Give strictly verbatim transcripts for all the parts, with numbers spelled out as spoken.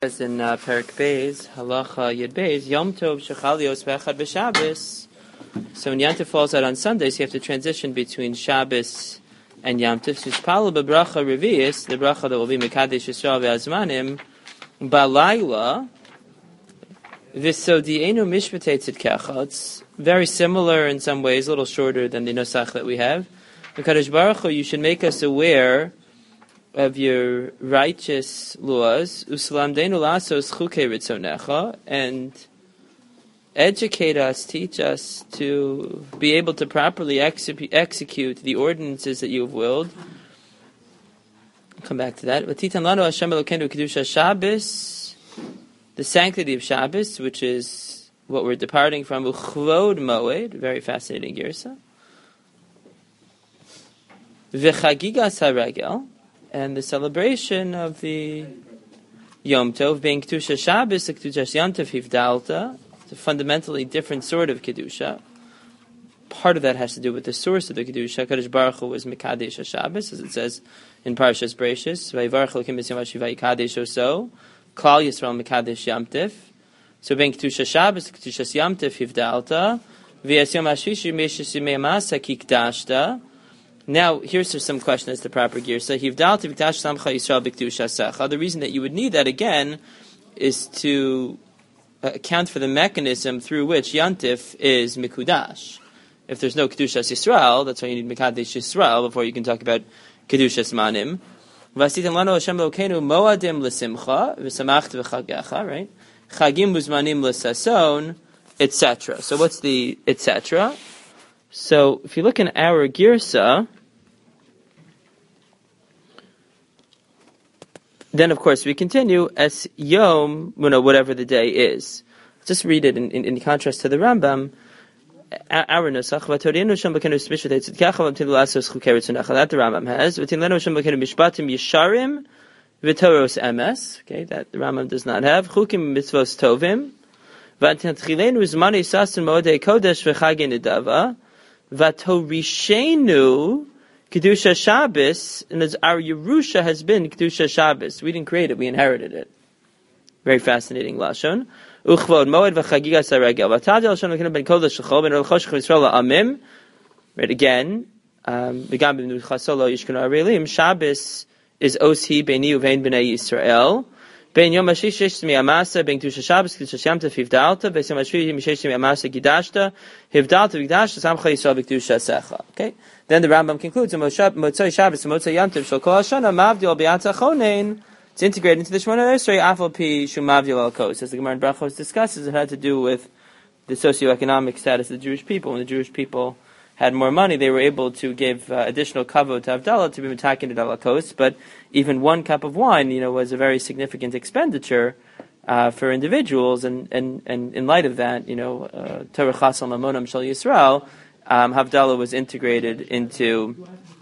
As in uh, Perik Beis, Halacha Yud Beis, Yom Tov Shechalios V'Echad B'Shabbos. So when Yom Tov falls out on Sundays, you have to transition between Shabbos and Yom Tov. So Shpala B'Bracha Revius, the bracha that will be Mekadesh Yisrael V'Azmanim, Balayla, V'Sodienu Mishpatei Tzidkecha. It's very similar in some ways, a little shorter than the Nosach that we have. Mekadesh Baruch Hu, you should make us aware of your righteous laws, uslamdenu lasos chukei ritzonecha, and educate us, teach us to be able to properly exec- execute the ordinances that you have willed. I'll come back to that. V'titan lanu Hashem Elokeinu kedusha Shabbos, the sanctity of Shabbos, which is what we're departing from. Uchvod moed, very fascinating girsa. V'chagigas haregel, and the celebration of the Yom Tov being Kedusha Shabbos, the Kedusha Yom Tov Hivdalta. It's a fundamentally different sort of Kedusha. Part of that has to do with the source of the Kedusha. Kadosh Baruch Hu was Mekadesh Shabbos, as it says in Parashas Bereishis. Vayivarach Elokim b'yom hashivai Kadesh oso. Klal Yisrael Mekadesh Yom Tov. So being Kedusha Shabbos, Kedusha Yom Tov Hivdalta. V'yas Yom Hashishi Meishis Yimei Amasa Kikdashta. Now, here's some question as to proper gear. So, the reason that you would need that again is to account for the mechanism through which Yantif is Mikudash. If there's no Kedushas Yisrael, that's why you need Mekadesh Yisrael before you can talk about Kedushas Manim. Moadim l'simcha, v'samachta v'chagecha, right? Chagim uzmanim l'sason, et cetera. So, what's the et cetera? So, if you look in our Girsa, then of course we continue as Yom, you know, whatever the day is. Just read it in, in, in contrast to the Rambam. Our Nusach, Vatorinu Shem Bakenu Smishvat Tzidkecha V'Amtin L'Asos Chukei Ritzonecha. That the Rambam has. V'Tinlenu Shem Bakenu Mishpatim Yisharim V'Toros Emes. Okay, that the Rambam does not have. Chukim Mitzvos Tovim. V'Tinchilenu Zmani Sasin Moedei Kodesh V'Chagei Nedava. Vatorishenu Kedusha Shabbos, and as our Yerusha has been Kedusha Shabbos. We didn't create it, we inherited it. Very fascinating lashon. Uchvod moed v'chagigas haregel. V'tadil lashon l'kenu ben kodesh l'chol ben olchosh ch'Yisrael la'amim. Right again. V'gam b'mnuchasol lo yishkenu arelim. Shabbos is oshi b'ni uvein b'nei Yisrael. Ben Yom Hashish Shesh Miyamasa, Ben Kedusha Shabbos, Kedusha Yom Tov Hivdalta, Ben Yom Hashish Mishesh Miyamasa Gidashta, Hivdalta Gidashta, Samcha Yisrael Kedusha Secha. Okay. Then the Rambam concludes, Motzai Shabbos, Motzai Yom Tov, Shal Kol Hashana, Mavdil Be'atza Chonein. It's integrated into the Shemona Esrei, Afal Pi Shum Mavdil Al Kos. As the Gemara in Brachos discusses, it had to do with the socioeconomic status of the Jewish people. When the Jewish people had more money, they were able to give uh, additional kavod to Havdalah to be metaken to Dalakos, but even one cup of wine, you know, was a very significant expenditure uh, for individuals, and, and, and in light of that, you know, uh, Torah Chasal Mamonam Shal Yisrael, um, Havdalah was integrated into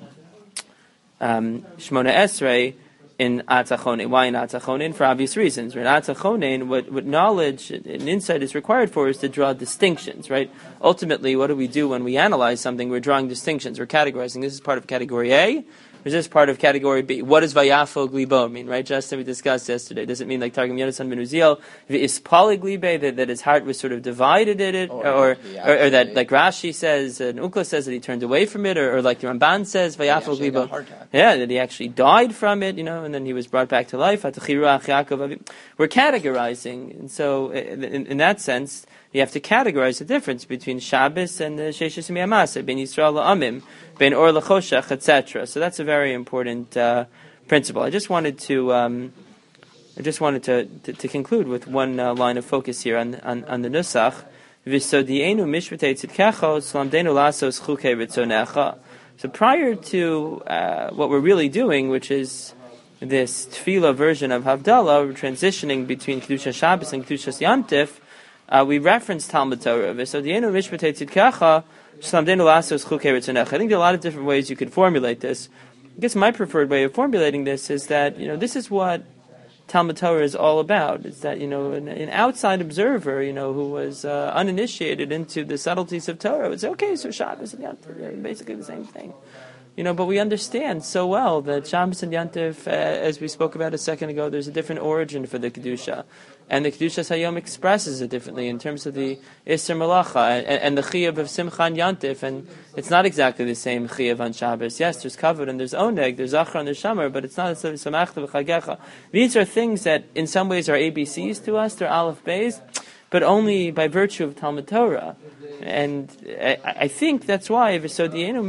um, Shmona Esrei in Atzachonin. Why in Atzachonin? For obvious reasons. In Atzachonin, what, what knowledge and insight is required for is to draw distinctions, right? Ultimately, what do we do when we analyze something? We're drawing distinctions. We're categorizing. This is part of category A. Is this part of category B? What does Vayafo Glibo mean, right? Just as we discussed yesterday. Does it mean like Targum Yonasan ben Uziel, V'ispali Glibe, that, that his heart was sort of divided in it? Or, or, or, or that, like Rashi says, and Ukla says that he turned away from it, or, or like the Ramban says, Vayafo Glibo. Yeah, that he actually died from it, you know, and then he was brought back to life. We're categorizing. And so, in, in that sense, you have to categorize the difference between Shabbos and the Sheshis Miyamasa, Ben Yisrael La'amim, Ben Or L'choshech, et cetera. So that's a very important uh, principle. I just wanted to, um, I just wanted to, to, to conclude with one uh, line of focus here on on, on the Nusach. V'sodienu mishvatei tzidkecha, slamdenu lasos chukei ritzonecha. So prior to uh, what we're really doing, which is this tefillah version of Havdalah, we're transitioning between Kedusha Shabbos and Kedusha Yom Tov. Uh, we referenced Talmud Torah. So the Enu Mishpatei Tzidkecha, Shlamdenu Lasos Chukei Ritzonecha. I think there are a lot of different ways you could formulate this. I guess my preferred way of formulating this is that, you know, this is what Talmud Torah is all about. It's that, you know, an, an outside observer, you know, who was uh, uninitiated into the subtleties of Torah would say, okay, so Shabbos and Yom Tov are basically the same thing. You know, but we understand so well that Shabbos and Yantif, uh, as we spoke about a second ago, there's a different origin for the Kedusha. And the Kedushas Hayom expresses it differently in terms of the Isser Malacha and, and the Chiyuv of Simcha and Yantif. And it's not exactly the same Chiyuv on Shabbos. Yes, there's Kavod and there's Oneg, there's Zachar and there's Shamar, but it's not Samachta v'Chagecha. These are things that in some ways are A B Cs to us, they're Aleph Beis, but only by virtue of Talmud Torah. And I, I think that's why there's a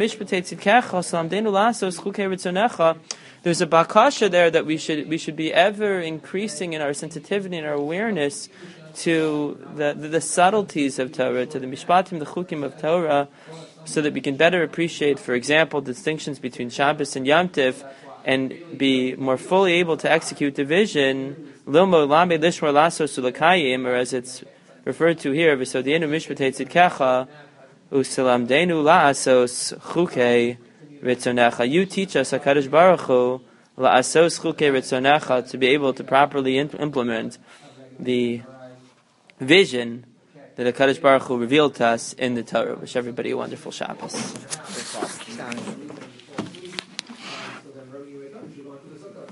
bakasha there that we should we should be ever increasing in our sensitivity and our awareness to the, the, the subtleties of Torah, to the mishpatim, the chukim of Torah, so that we can better appreciate, for example, distinctions between Shabbos and Yom Tiv, and be more fully able to execute the vision, Lilmo Lame Lishmar Lasos Sulakayim, or as it's referred to here, V'sodienu Mishpatei Tzidkecha, Usilamdenu La'asos Chukei Ritzonecha. You teach us, HaKadosh Baruch Hu, La'asos Chukei Ritzonecha, to be able to properly in- implement the vision that HaKadosh Baruch Hu revealed to us in the Torah. Wish everybody a wonderful Shabbos.